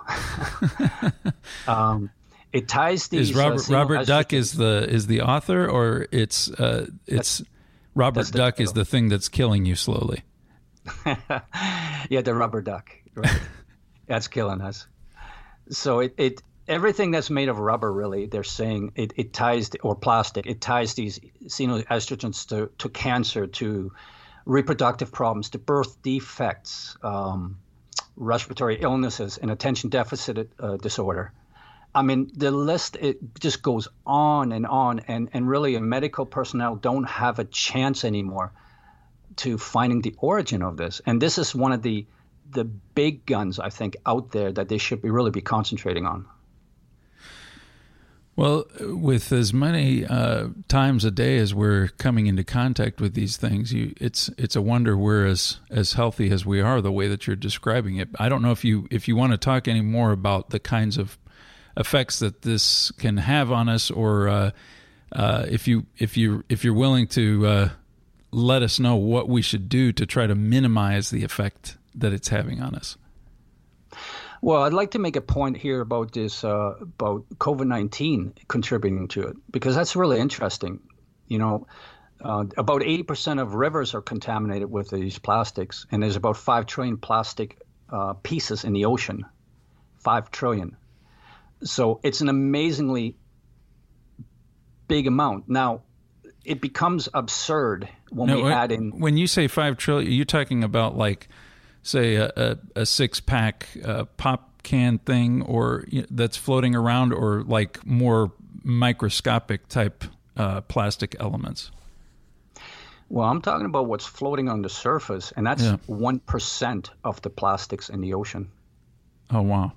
[SPEAKER 6] um, it ties these.
[SPEAKER 2] Is Robert,
[SPEAKER 6] uh,
[SPEAKER 2] Robert Duck is the is the author, or it's uh, it's
[SPEAKER 6] that's,
[SPEAKER 2] Robert
[SPEAKER 6] that's
[SPEAKER 2] Duck is the thing that's killing you slowly.
[SPEAKER 6] Yeah, the rubber duck, right? That's killing us. So it, it everything that's made of rubber, really, they're saying it, it ties, or plastic, it ties these xenoestrogens to, to cancer, to reproductive problems, to birth defects, um, respiratory illnesses, and attention deficit uh, disorder. I mean, the list, it just goes on and on, and, and really medical personnel don't have a chance anymore to finding the origin of this. And this is one of the the big guns, I think, out there that they should be really be concentrating on.
[SPEAKER 2] Well, with as many uh, times a day as we're coming into contact with these things, you, it's it's a wonder we're as, as healthy as we are the way that you're describing it. I don't know if you if you want to talk any more about the kinds of effects that this can have on us, or uh, uh, if you if you if you're willing to uh, let us know what we should do to try to minimize the effect that it's having on us.
[SPEAKER 6] Well, I'd like to make a point here about this, uh, about COVID nineteen contributing to it, because that's really interesting. You know, uh, about eighty percent of rivers are contaminated with these plastics, and there's about five trillion plastic uh, pieces in the ocean. five trillion. So it's an amazingly big amount. Now, it becomes absurd when
[SPEAKER 2] no,
[SPEAKER 6] we
[SPEAKER 2] when,
[SPEAKER 6] add in...
[SPEAKER 2] When you say five trillion, you're talking about like... say a, a, a six-pack uh, pop can thing, or you know, that's floating around, or like more microscopic type uh, plastic elements?
[SPEAKER 6] Well, I'm talking about what's floating on the surface, and that's yeah. one percent of the plastics in the ocean.
[SPEAKER 2] Oh, wow.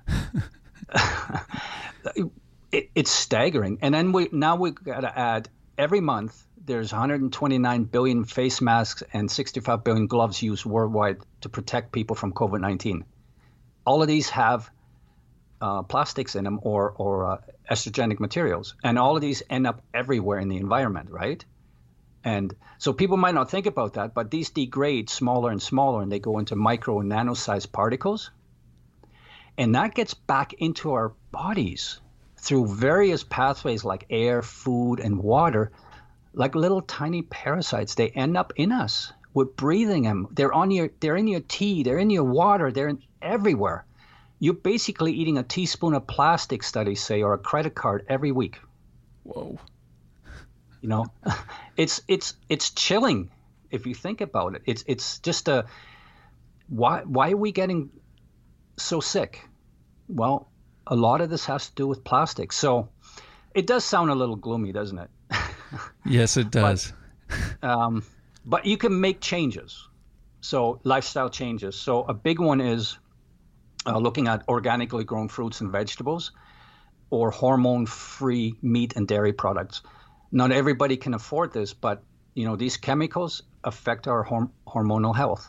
[SPEAKER 6] it, it's staggering. And then we now we've got to add every month, there's one hundred twenty-nine billion face masks and sixty-five billion gloves used worldwide to protect people from COVID nineteen. All of these have uh, plastics in them, or, or uh, estrogenic materials. And all of these end up everywhere in the environment, right? And so people might not think about that, but these degrade smaller and smaller, and they go into micro and nano-sized particles. And that gets back into our bodies through various pathways like air, food, and water. Like little tiny parasites, they end up in us. We're breathing them. They're on your, they're in your tea. They're in your water. They're in everywhere. You're basically eating a teaspoon of plastic, studies say, or a credit card every week.
[SPEAKER 2] Whoa.
[SPEAKER 6] You know, it's it's it's chilling if you think about it. It's it's just a why why are we getting so sick? Well, a lot of this has to do with plastic. So it does sound a little gloomy, doesn't it?
[SPEAKER 2] Yes, it does.
[SPEAKER 6] But, um, but you can make changes. So lifestyle changes. So a big one is uh, looking at organically grown fruits and vegetables, or hormone-free meat and dairy products. Not everybody can afford this, but you know these chemicals affect our horm- hormonal health.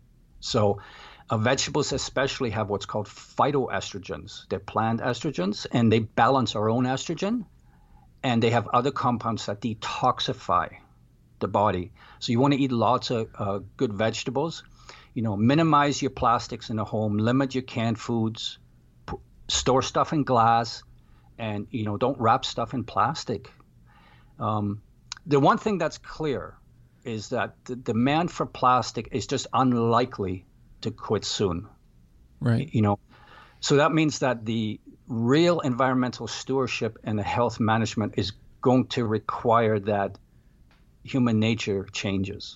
[SPEAKER 6] So uh, vegetables especially have what's called phytoestrogens. They're plant estrogens, and they balance our own estrogen. And they have other compounds that detoxify the body. So you want to eat lots of uh, good vegetables. You know, minimize your plastics in the home, limit your canned foods, p- store stuff in glass, and, you know, don't wrap stuff in plastic. Um, the one thing that's clear is that the demand for plastic is just unlikely to quit soon.
[SPEAKER 2] Right.
[SPEAKER 6] You know, so that means that the real environmental stewardship and the health management is going to require that human nature changes.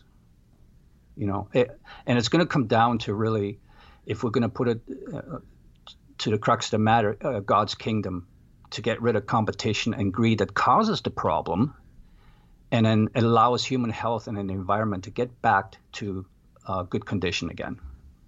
[SPEAKER 6] You know, it, and it's going to come down to really, if we're going to put it uh, to the crux of the matter, uh, God's kingdom, to get rid of competition and greed that causes the problem, and then allows human health and an environment to get back to uh, good condition again.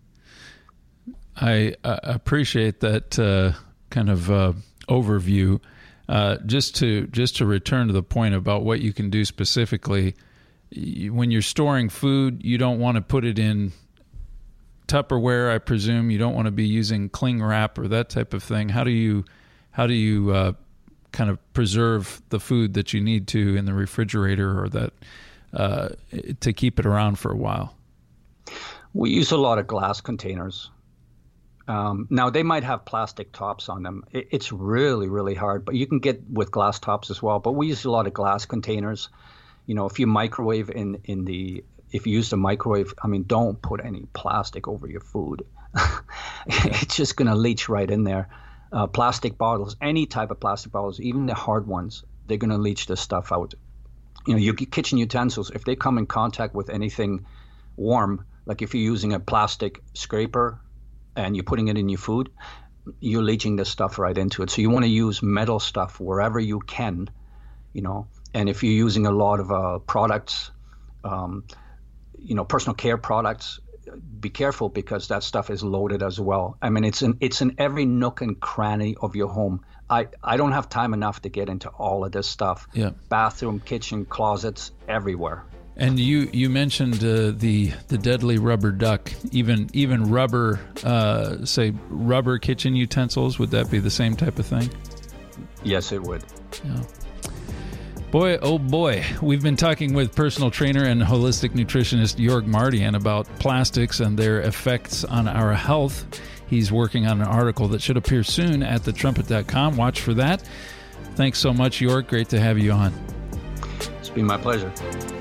[SPEAKER 2] I uh, appreciate that uh, kind of uh, overview. Uh, just to just to return to the point about what you can do specifically, you, when you're storing food, you don't want to put it in Tupperware, I presume. You don't want to be using cling wrap or that type of thing. How do you how do you uh, kind of preserve the food that you need to in the refrigerator, or that uh, to keep it around for a while?
[SPEAKER 6] We use a lot of glass containers. Um, now, they might have plastic tops on them. It, it's really, really hard, but you can get with glass tops as well. But we use a lot of glass containers. You know, if you microwave in, in the, if you use the microwave, I mean, don't put any plastic over your food. It's just going to leach right in there. Uh, plastic bottles, any type of plastic bottles, even the hard ones, they're going to leach this stuff out. You know, your kitchen utensils, if they come in contact with anything warm, like if you're using a plastic scraper, and you're putting it in your food, you're leaching this stuff right into it. So you want to use metal stuff wherever you can, you know. And if you're using a lot of uh, products, um, you know, personal care products, be careful because that stuff is loaded as well. I mean, it's in it's in every nook and cranny of your home. I, I don't have time enough to get into all of this stuff.
[SPEAKER 2] Yeah.
[SPEAKER 6] Bathroom, kitchen, closets, everywhere.
[SPEAKER 2] And you you mentioned uh, the the deadly rubber duck. Even even rubber, uh, say rubber kitchen utensils. Would that be the same type of thing?
[SPEAKER 6] Yes, it would.
[SPEAKER 2] Yeah. Boy, oh boy, we've been talking with personal trainer and holistic nutritionist Jörg Mardian about plastics and their effects on our health. He's working on an article that should appear soon at the trumpet dot com. Watch for that. Thanks so much, Jörg. Great to have you on.
[SPEAKER 6] It's been my pleasure.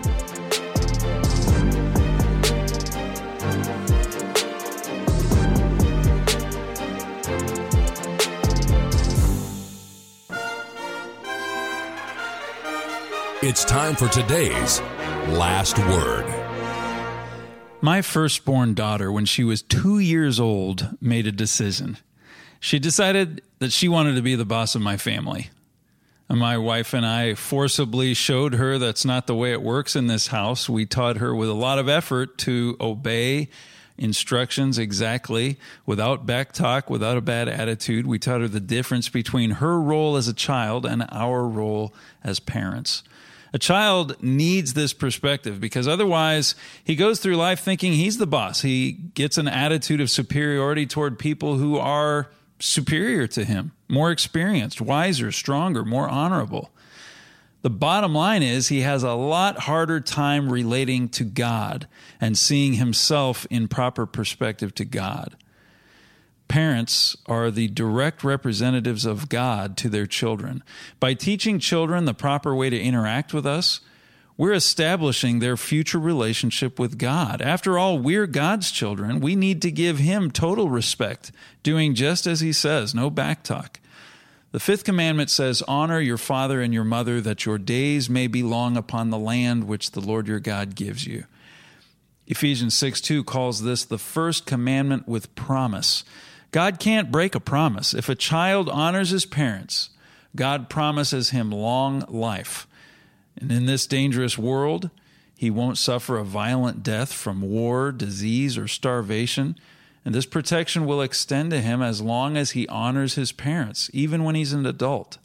[SPEAKER 1] It's time for today's Last Word.
[SPEAKER 2] My firstborn daughter, when she was two years old, made a decision. She decided that she wanted to be the boss of my family. And my wife and I forcibly showed her that's not the way it works in this house. We taught her with a lot of effort to obey instructions exactly, without back talk, without a bad attitude. We taught her the difference between her role as a child and our role as parents. A child needs this perspective because otherwise he goes through life thinking he's the boss. He gets an attitude of superiority toward people who are superior to him, more experienced, wiser, stronger, more honorable. The bottom line is he has a lot harder time relating to God and seeing himself in proper perspective to God. Parents are the direct representatives of God to their children. By teaching children the proper way to interact with us, we're establishing their future relationship with God. After all, we're God's children. We need to give him total respect, doing just as he says, no backtalk. The fifth commandment says, honor your father and your mother, that your days may be long upon the land which the Lord your God gives you. Ephesians six two calls this the first commandment with promise. God can't break a promise. If a child honors his parents, God promises him long life. And in this dangerous world, he won't suffer a violent death from war, disease, or starvation. And this protection will extend to him as long as he honors his parents, even when he's an adult.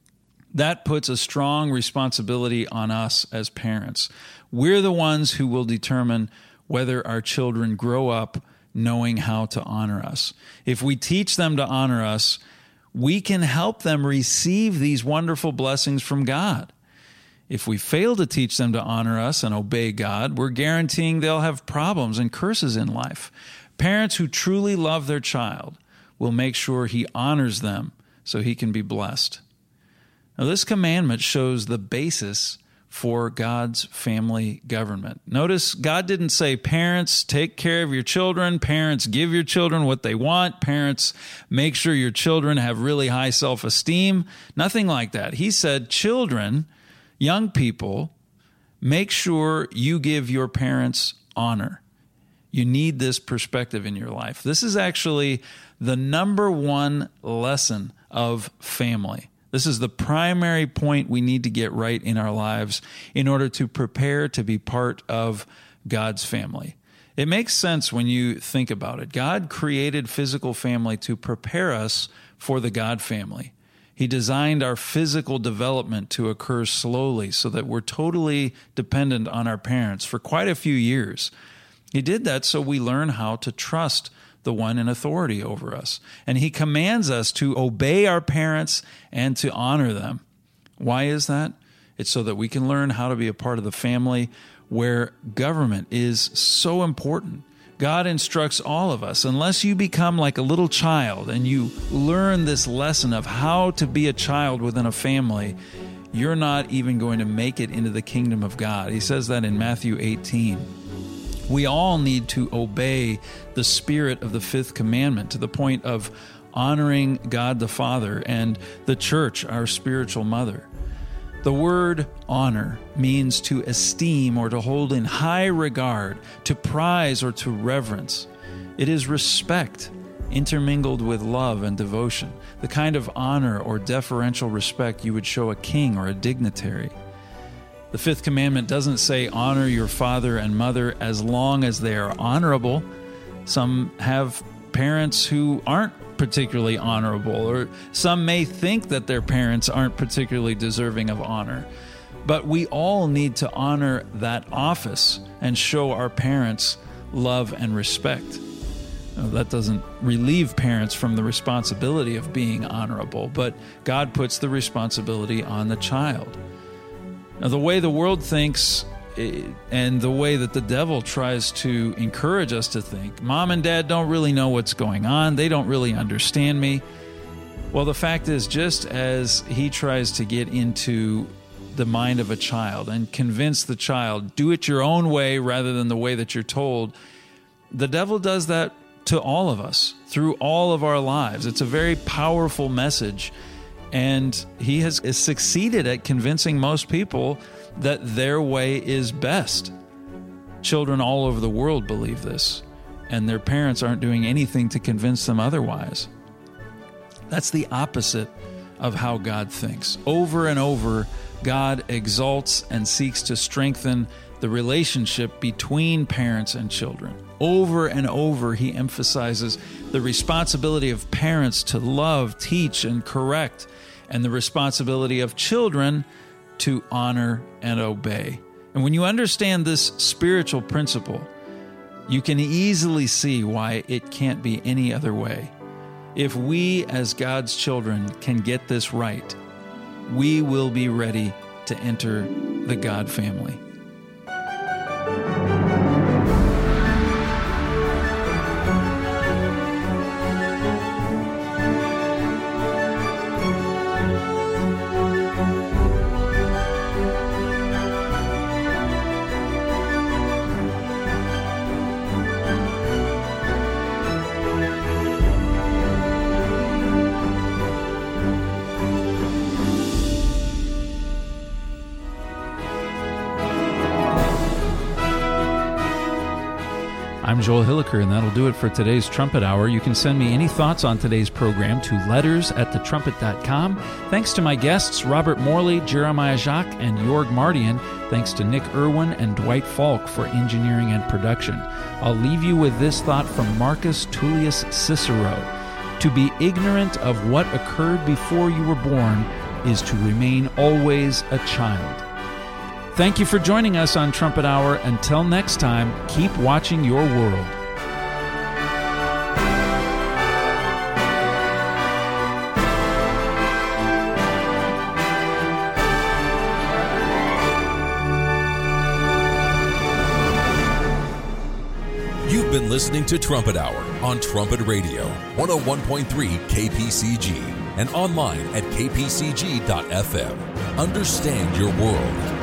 [SPEAKER 2] That puts a strong responsibility on us as parents. We're the ones who will determine whether our children grow up knowing how to honor us. If we teach them to honor us, we can help them receive these wonderful blessings from God. If we fail to teach them to honor us and obey God, we're guaranteeing they'll have problems and curses in life. Parents who truly love their child will make sure he honors them so he can be blessed. Now, this commandment shows the basis for God's family government. Notice God didn't say, parents, take care of your children. Parents, give your children what they want. Parents, make sure your children have really high self-esteem. Nothing like that. He said, children, young people, make sure you give your parents honor. You need this perspective in your life. This is actually the number one lesson of family. This is the primary point we need to get right in our lives in order to prepare to be part of God's family. It makes sense when you think about it. God created physical family to prepare us for the God family. He designed our physical development to occur slowly so that we're totally dependent on our parents for quite a few years. He did that so we learn how to trust the one in authority over us. And he commands us to obey our parents and to honor them. Why is that? It's so that we can learn how to be a part of the family where government is so important. God instructs all of us, unless you become like a little child and you learn this lesson of how to be a child within a family, you're not even going to make it into the kingdom of God. He says that in Matthew eighteen. We all need to obey the spirit of the fifth commandment to the point of honoring God the Father and the church, our spiritual mother. The word honor means to esteem or to hold in high regard, to prize or to reverence. It is respect intermingled with love and devotion, the kind of honor or deferential respect you would show a king or a dignitary. The fifth commandment doesn't say honor your father and mother as long as they are honorable. Some have parents who aren't particularly honorable, or some may think that their parents aren't particularly deserving of honor. But we all need to honor that office and show our parents love and respect. Now, that doesn't relieve parents from the responsibility of being honorable, but God puts the responsibility on the child. Now, the way the world thinks and the way that the devil tries to encourage us to think, Mom and Dad don't really know what's going on, they don't really understand me. Well, the fact is, just as he tries to get into the mind of a child and convince the child, do it your own way rather than the way that you're told, the devil does that to all of us through all of our lives. It's a very powerful message, and he has succeeded at convincing most people that their way is best. Children all over the world believe this, and their parents aren't doing anything to convince them otherwise. That's the opposite of how God thinks. Over and over, God exalts and seeks to strengthen the relationship between parents and children. Over and over, he emphasizes the responsibility of parents to love, teach, and correct, and the responsibility of children to honor and obey. And when you understand this spiritual principle, you can easily see why it can't be any other way. If we, as God's children, can get this right, we will be ready to enter the God family. I'm Joel Hilliker, and that'll do it for today's Trumpet Hour. You can send me any thoughts on today's program to letters at the trumpet dot com. Thanks to my guests, Robert Morley, Jeremiah Jacques, and Jorg Mardian. Thanks to Nick Irwin and Dwight Falk for engineering and production. I'll leave you with this thought from Marcus Tullius Cicero. To be ignorant of what occurred before you were born is to remain always a child. Thank you for joining us on Trumpet Hour. Until next time, keep watching your world.
[SPEAKER 1] You've been listening to Trumpet Hour on Trumpet Radio, one oh one point three K P C G, and online at k p c g dot f m. Understand your world.